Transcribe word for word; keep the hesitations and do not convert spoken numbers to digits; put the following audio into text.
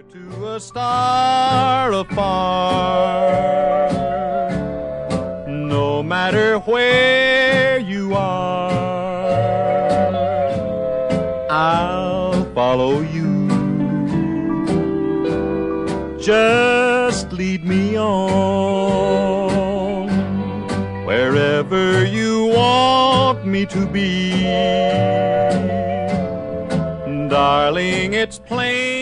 To a star afar, no matter where you are, I'll follow you. Just lead me on wherever you want me to be. Darling, it's plain